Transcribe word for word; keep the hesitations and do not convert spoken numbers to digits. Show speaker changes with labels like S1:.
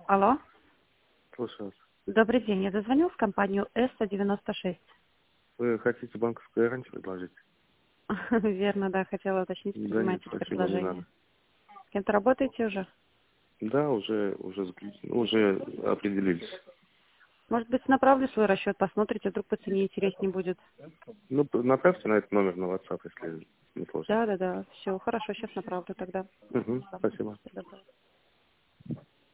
S1: Алло.
S2: Слушаю вас.
S1: Добрый день. Я дозвонил в компанию эс сто девяносто шесть.
S2: Вы хотите банковскую гарантию предложить?
S1: Верно, да. Хотела уточнить,
S2: Да нет,
S1: принимаете ли
S2: спасибо, не
S1: предложение.
S2: надо.
S1: С кем-то работаете уже?
S2: Да, уже, уже, заключ- уже определились.
S1: Может быть, направлю свой расчет, посмотрите, вдруг по цене интереснее будет.
S2: Ну, п- направьте на этот номер на WhatsApp, если не сложно.
S1: Да, да, да. Все, хорошо, сейчас направлю тогда.
S2: Угу,
S1: Спасибо.
S2: спасибо.
S1: Всего доброго.